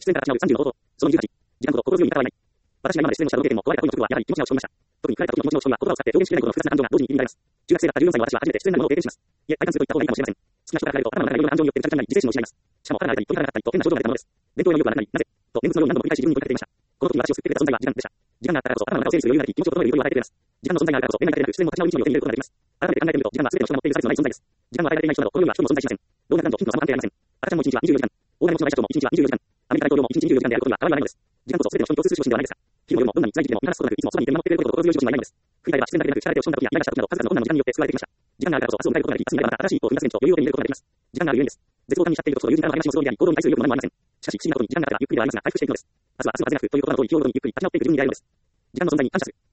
出演から始まる30の冒頭。その28。時間ほど心強い味方はいない。私が今まで出演をした動画経験も壊れた恋の直後はやはり気持ちが落ち込みました。特に振られた時の気持ちの落ち込みは言葉を使って表現しきれないほどの複雑な感情が同時に入り乱れます。中学生だった14歳の私は初めて失恋なものを経験します。いえ、体感すると言った方がいいかもしれません。好きな人から振られると頭の中がいろいろな感情によってぐちゃぐちゃになり自制心を失います。しかも腹が鳴ったり飛びからなかったりと変な症状が出たものです。勉強への意欲がなくなり、なぜと念仏のように何度も繰り返し自分に問いかけていました。この時に私を救ってくれた存在は時間でした。時間があったからこそ頭の中を整理する余裕ができ、気持ちを整える余裕を与えてくれます。時間の存在があるからこそ、目が痛くなく、出演も立ち直り道のように手に入れることができます。改めて考えてみると、時間は全ての人が持っているサイズのない存在です。時間を与えられていない人など、この世には一人も存在しません。老若男女、貧富の差も関係ありません。赤ちゃんも1日は24時間。大金持ちの会社長も1日は24時間。アメリカ大統領も1日24時間であることには変わりはないのです。時間こそ全ての人に共通する処身ではないですか。昼も夜もどんなに辛い時期でも見放すことなく、いつもそばにいて見守ってくれることを心強い処身はいないのです。振り返れば自然だけでなく、力手をしとんだ時やイライラした時など、数々の困難の時間によって救われてきました。時間があるからこそ明日を迎えることができ、明日になればまた新しい一歩を踏み出せると余裕を手に入れることができます。時間があるゆえんです。絶望感に浸っているとこそ友人からの励ましもそうであり、行動に対する意欲も何もありません。しかし不思議なことに時間があればゆっくりではありますが回復していくのです。明日は明日までなくという言葉の通り、日を追うごとにゆっくり立ち直っていく自分に出会えるのです。時間の存在に感謝する。